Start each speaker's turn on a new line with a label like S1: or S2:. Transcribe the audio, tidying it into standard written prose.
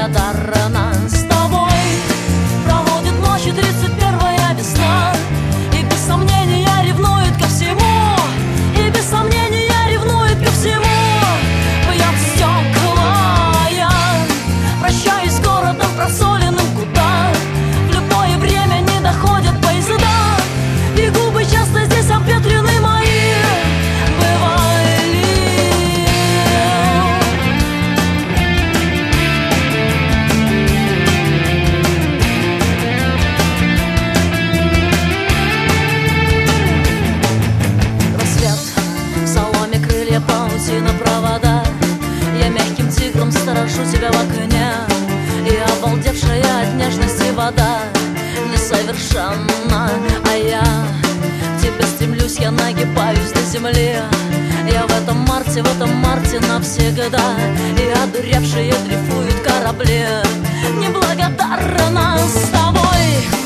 S1: неблагодарна. С тобой проводит ночи 31-я весна, и без сомнения ревнует ко всему, и без сомнения ревнует ко всему. Бьет стекла я, прощаюсь с городом просоленным, куда в любое время не доходят поезда, и губы часто здесь обветрены мои. Бывали рассвет, в соломе крылья, паутина, провода. Я мягким тигром сторожу тебя в окне, и обалдевшая от нежности вода несовершенна, а я к тебе стремлюсь, я нагибаюсь до земли. Я в этом марте навсегда, и одуревшие дрейфуют корабли. Неблагодарна с тобой